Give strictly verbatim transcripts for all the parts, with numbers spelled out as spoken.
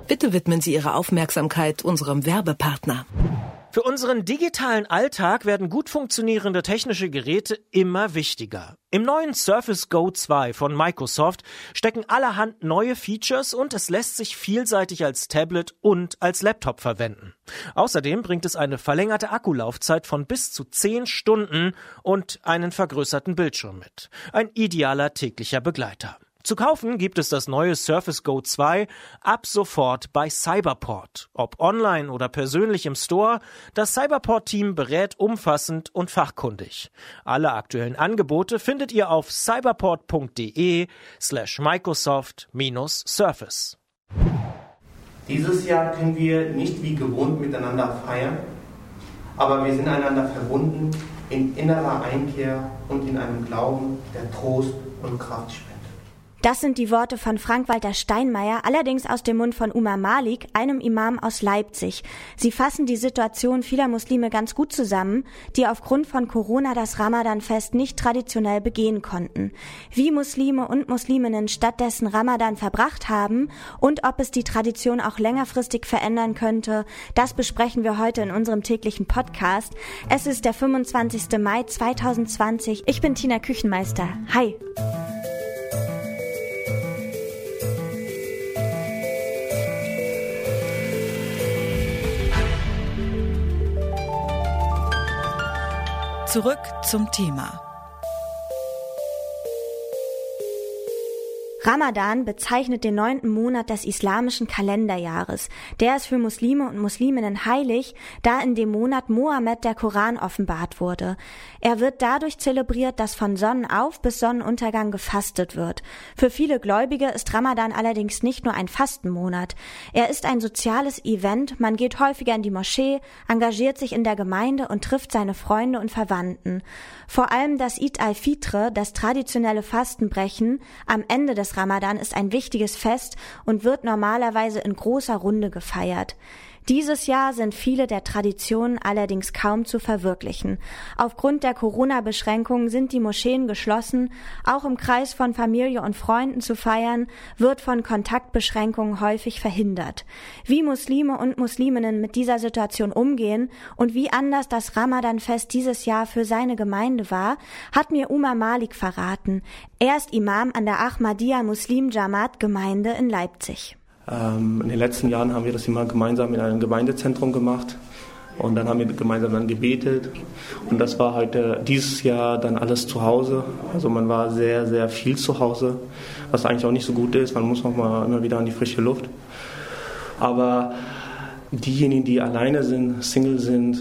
Bitte widmen Sie Ihre Aufmerksamkeit unserem Werbepartner. Für unseren digitalen Alltag werden gut funktionierende technische Geräte immer wichtiger. Im neuen Surface Go zwei von Microsoft stecken allerhand neue Features und es lässt sich vielseitig als Tablet und als Laptop verwenden. Außerdem bringt es eine verlängerte Akkulaufzeit von bis zu zehn Stunden und einen vergrößerten Bildschirm mit. Ein idealer täglicher Begleiter. Zu kaufen gibt es das neue Surface Go zwei ab sofort bei Cyberport. Ob online oder persönlich im Store, das Cyberport-Team berät umfassend und fachkundig. Alle aktuellen Angebote findet ihr auf cyberport.de slash Microsoft minus Surface. Dieses Jahr können wir nicht wie gewohnt miteinander feiern, aber wir sind einander verbunden in innerer Einkehr und in einem Glauben, der Trost und Kraft spendet. Das sind die Worte von Frank-Walter Steinmeier, allerdings aus dem Mund von Umar Malik, einem Imam aus Leipzig. Sie fassen die Situation vieler Muslime ganz gut zusammen, die aufgrund von Corona das Ramadan-Fest nicht traditionell begehen konnten. Wie Muslime und Musliminnen stattdessen Ramadan verbracht haben und ob es die Tradition auch längerfristig verändern könnte, das besprechen wir heute in unserem täglichen Podcast. Es ist der fünfundzwanzigster Mai zweitausendzwanzig. Ich bin Tina Küchenmeister. Hi! Zurück zum Thema. Ramadan bezeichnet den neunten Monat des islamischen Kalenderjahres. Der ist für Muslime und Musliminnen heilig, da in dem Monat Mohammed der Koran offenbart wurde. Er wird dadurch zelebriert, dass von Sonnenauf bis Sonnenuntergang gefastet wird. Für viele Gläubige ist Ramadan allerdings nicht nur ein Fastenmonat. Er ist ein soziales Event, man geht häufiger in die Moschee, engagiert sich in der Gemeinde und trifft seine Freunde und Verwandten. Vor allem das Eid al-Fitr, das traditionelle Fastenbrechen, am Ende des Ramadan ist ein wichtiges Fest und wird normalerweise in großer Runde gefeiert. Dieses Jahr sind viele der Traditionen allerdings kaum zu verwirklichen. Aufgrund der Corona-Beschränkungen sind die Moscheen geschlossen. Auch im Kreis von Familie und Freunden zu feiern, wird von Kontaktbeschränkungen häufig verhindert. Wie Muslime und Musliminnen mit dieser Situation umgehen und wie anders das Ramadan-Fest dieses Jahr für seine Gemeinde war, hat mir Umar Malik verraten. Er ist Imam an der Ahmadiyya Muslim Jamaat Gemeinde in Leipzig. Ähm, in den letzten Jahren haben wir das immer gemeinsam in einem Gemeindezentrum gemacht und dann haben wir gemeinsam dann gebetet und das war heute dieses Jahr dann alles zu Hause. Also man war sehr, sehr viel zu Hause, was eigentlich auch nicht so gut ist, man muss auch mal immer wieder an die frische Luft. Aber diejenigen, die alleine sind, Single sind,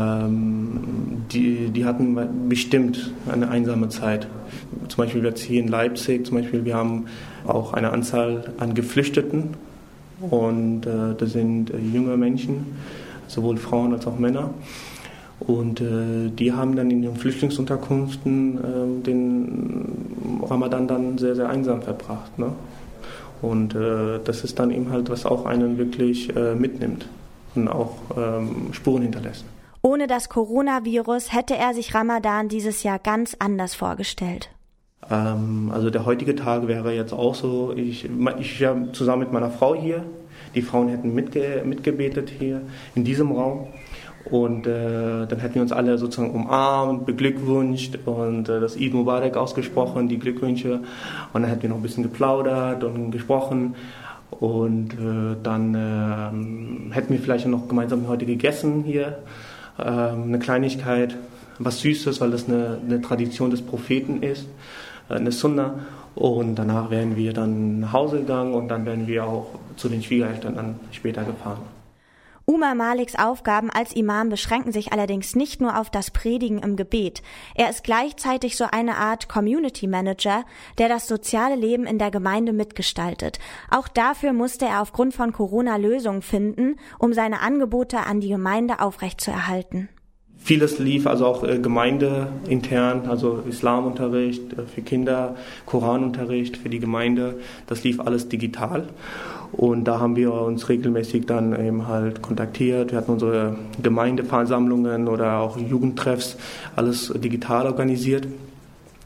ähm, die, die hatten bestimmt eine einsame Zeit. Zum Beispiel jetzt hier in Leipzig, zum Beispiel wir haben auch eine Anzahl an Geflüchteten und äh, das sind äh, junge Menschen, sowohl Frauen als auch Männer. Und äh, die haben dann in ihren Flüchtlingsunterkünften äh, den Ramadan dann sehr, sehr einsam verbracht. Ne? Und äh, das ist dann eben halt, was auch einen wirklich äh, mitnimmt und auch ähm, Spuren hinterlässt. Ohne das Coronavirus hätte er sich Ramadan dieses Jahr ganz anders vorgestellt. Ähm, also der heutige Tag wäre jetzt auch so, ich, ich wäre zusammen mit meiner Frau hier, die Frauen hätten mitge, mitgebetet hier in diesem Raum und äh, dann hätten wir uns alle sozusagen umarmt, beglückwünscht und äh, das Eid Mubarak ausgesprochen, die Glückwünsche und dann hätten wir noch ein bisschen geplaudert und gesprochen und äh, dann äh, hätten wir vielleicht noch gemeinsam heute gegessen hier, äh, eine Kleinigkeit, was Süßes, weil das eine, eine Tradition des Propheten ist, eine Sunna. Und danach wären wir dann nach Hause gegangen und dann wären wir auch zu den Schwiegereltern dann später gefahren. Umar Maliks Aufgaben als Imam beschränken sich allerdings nicht nur auf das Predigen im Gebet. Er ist gleichzeitig so eine Art Community Manager, der das soziale Leben in der Gemeinde mitgestaltet. Auch dafür musste er aufgrund von Corona Lösungen finden, um seine Angebote an die Gemeinde aufrechtzuerhalten. Vieles lief also auch äh, gemeindeintern, also Islamunterricht äh, für Kinder, Koranunterricht für die Gemeinde, das lief alles digital. Und da haben wir uns regelmäßig dann eben halt kontaktiert. Wir hatten unsere Gemeindeversammlungen oder auch Jugendtreffs, alles digital organisiert.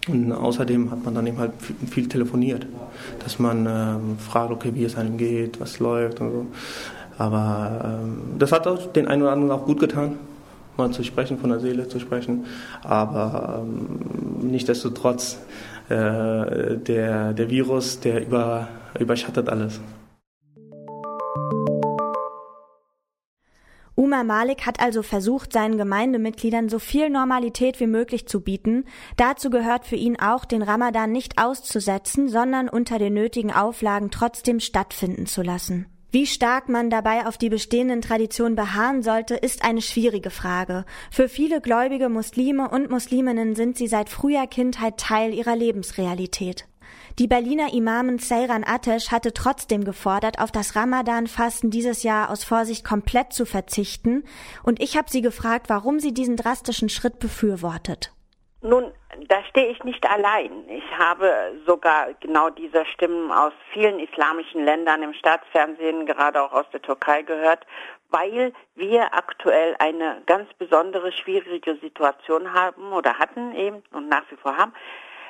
Und außerdem hat man dann eben halt viel telefoniert, dass man ähm, fragt, okay, wie es einem geht, was läuft und so. Aber ähm, das hat auch den einen oder anderen auch gut getan, mal zu sprechen, von der Seele zu sprechen. Aber ähm, nichtsdestotrotz, äh, der, der Virus, der über, überschattet alles. Umar Malik hat also versucht, seinen Gemeindemitgliedern so viel Normalität wie möglich zu bieten. Dazu gehört für ihn auch, den Ramadan nicht auszusetzen, sondern unter den nötigen Auflagen trotzdem stattfinden zu lassen. Wie stark man dabei auf die bestehenden Traditionen beharren sollte, ist eine schwierige Frage. Für viele gläubige Muslime und Musliminnen sind sie seit früher Kindheit Teil ihrer Lebensrealität. Die Berliner Imamin Seyran Ateş hatte trotzdem gefordert, auf das Ramadan-Fasten dieses Jahr aus Vorsicht komplett zu verzichten. Und ich habe sie gefragt, warum sie diesen drastischen Schritt befürwortet. Nun, da stehe ich nicht allein. Ich habe sogar genau diese Stimmen aus vielen islamischen Ländern im Staatsfernsehen, gerade auch aus der Türkei gehört, weil wir aktuell eine ganz besondere, schwierige Situation haben oder hatten eben und nach wie vor haben.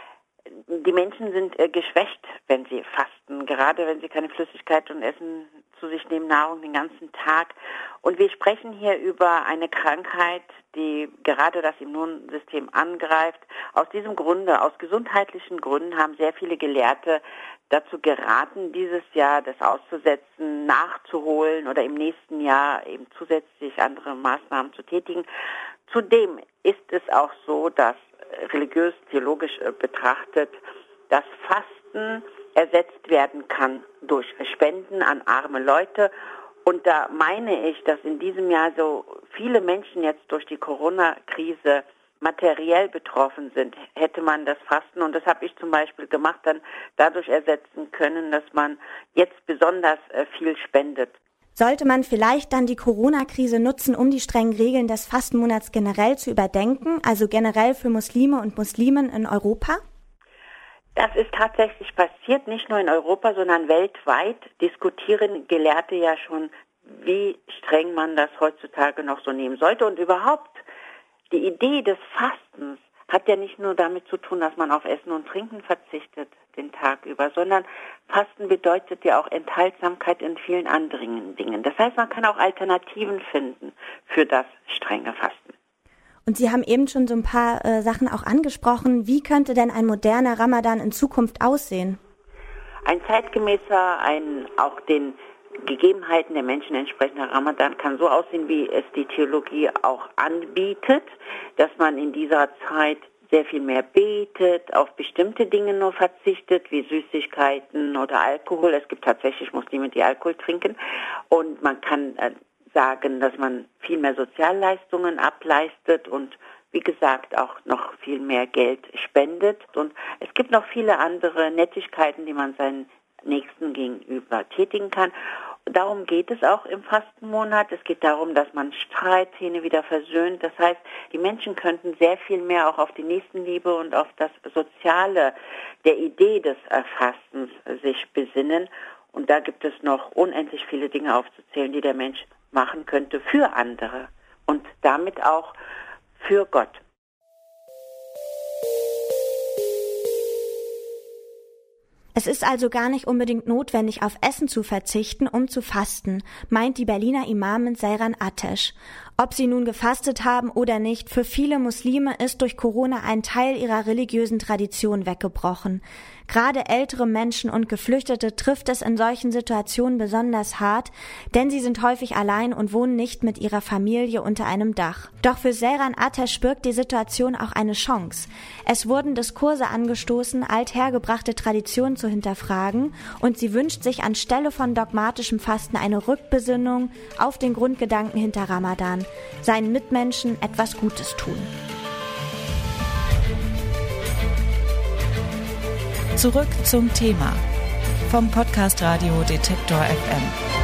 Die Menschen sind äh, geschwächt, wenn sie fasten, gerade wenn sie keine Flüssigkeit und Essen zu sich nehmen, Nahrung den ganzen Tag. Und wir sprechen hier über eine Krankheit, die gerade das Immunsystem angreift. Aus diesem Grunde, aus gesundheitlichen Gründen haben sehr viele Gelehrte dazu geraten, dieses Jahr das auszusetzen, nachzuholen oder im nächsten Jahr eben zusätzlich andere Maßnahmen zu tätigen. Zudem ist es auch so, dass religiös, theologisch betrachtet, das Fasten ersetzt werden kann durch Spenden an arme Leute. Und da meine ich, dass in diesem Jahr so viele Menschen jetzt durch die Corona-Krise materiell betroffen sind, hätte man das Fasten, und das habe ich zum Beispiel gemacht, dann dadurch ersetzen können, dass man jetzt besonders viel spendet. Sollte man vielleicht dann die Corona-Krise nutzen, um die strengen Regeln des Fastenmonats generell zu überdenken, also generell für Muslime und Musliminnen in Europa? Das ist tatsächlich passiert, nicht nur in Europa, sondern weltweit diskutieren Gelehrte ja schon, wie streng man das heutzutage noch so nehmen sollte. Und überhaupt, die Idee des Fastens hat ja nicht nur damit zu tun, dass man auf Essen und Trinken verzichtet den Tag über, sondern Fasten bedeutet ja auch Enthaltsamkeit in vielen anderen Dingen. Das heißt, man kann auch Alternativen finden für das strenge Fasten. Und Sie haben eben schon so ein paar äh, Sachen auch angesprochen. Wie könnte denn ein moderner Ramadan in Zukunft aussehen? Ein zeitgemäßer, ein auch den Gegebenheiten der Menschen entsprechender Ramadan kann so aussehen, wie es die Theologie auch anbietet, dass man in dieser Zeit sehr viel mehr betet, auf bestimmte Dinge nur verzichtet, wie Süßigkeiten oder Alkohol. Es gibt tatsächlich Muslime, die Alkohol trinken. Und man kann äh, sagen, dass man viel mehr Sozialleistungen ableistet und wie gesagt auch noch viel mehr Geld spendet. Und es gibt noch viele andere Nettigkeiten, die man seinen Nächsten gegenüber tätigen kann. Darum geht es auch im Fastenmonat. Es geht darum, dass man Streithähne wieder versöhnt. Das heißt, die Menschen könnten sehr viel mehr auch auf die Nächstenliebe und auf das Soziale der Idee des Fastens sich besinnen. Und da gibt es noch unendlich viele Dinge aufzuzählen, die der Mensch machen könnte für andere und damit auch für Gott. Es ist also gar nicht unbedingt notwendig, auf Essen zu verzichten, um zu fasten, meint die Berliner Imamin Seyran Ateş. Ob sie nun gefastet haben oder nicht, für viele Muslime ist durch Corona ein Teil ihrer religiösen Tradition weggebrochen. Gerade ältere Menschen und Geflüchtete trifft es in solchen Situationen besonders hart, denn sie sind häufig allein und wohnen nicht mit ihrer Familie unter einem Dach. Doch für Seyran Ateş birgt die Situation auch eine Chance. Es wurden Diskurse angestoßen, althergebrachte Traditionen zu hinterfragen, und sie wünscht sich anstelle von dogmatischem Fasten eine Rückbesinnung auf den Grundgedanken hinter Ramadan, seinen Mitmenschen etwas Gutes tun. Zurück zum Thema vom Podcast Radio Detektor F M.